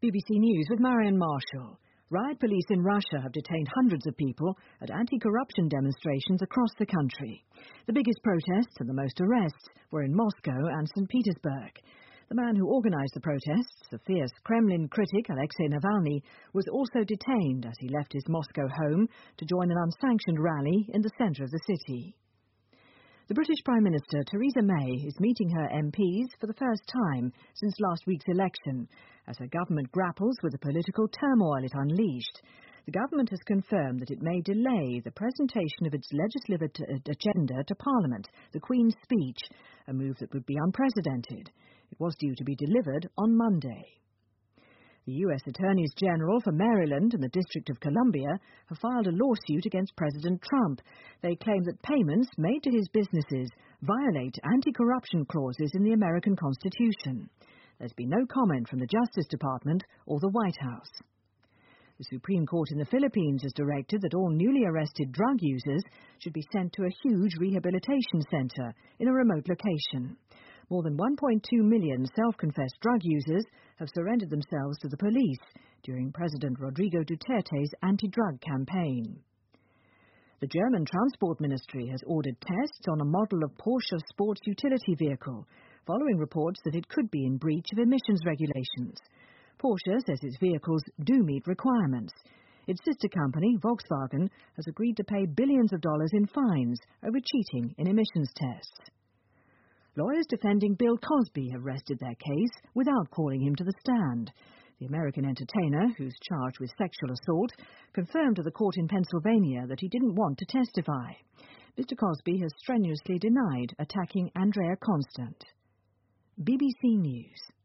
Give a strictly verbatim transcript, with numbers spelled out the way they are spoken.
B B C News with Marion Marshall. Riot police in Russia have detained hundreds of people at anti-corruption demonstrations across the country. The biggest protests and the most arrests were in Moscow and Saint Petersburg. The man who organised the protests, the fierce Kremlin critic Alexei Navalny, was also detained as he left his Moscow home to join an unsanctioned rally in the centre of the city. The British Prime Minister Theresa May is meeting her M Ps for the first time since last week's election, as her government grapples with the political turmoil it unleashed. The government has confirmed that it may delay the presentation of its legislative agenda to Parliament, the Queen's speech, a move that would be unprecedented. It was due to be delivered on Monday. The U S Attorneys General for Maryland and the District of Columbia have filed a lawsuit against President Trump. They claim that payments made to his businesses violate anti-corruption clauses in the American Constitution. There's been no comment from the Justice Department or the White House. The Supreme Court in the Philippines has directed that all newly arrested drug users should be sent to a huge rehabilitation centre in a remote location. More than one point two million self-confessed drug users have surrendered themselves to the police during President Rodrigo Duterte's anti-drug campaign. The German Transport Ministry has ordered tests on a model of Porsche sports utility vehicle, following reports that it could be in breach of emissions regulations. Porsche says its vehicles do meet requirements. Its sister company, Volkswagen, has agreed to pay billions of dollars in fines over cheating in emissions tests. Lawyers defending Bill Cosby have rested their case without calling him to the stand. The American entertainer, who's charged with sexual assault, confirmed to the court in Pennsylvania that he didn't want to testify. Mister Cosby has strenuously denied attacking Andrea Constant. B B C News.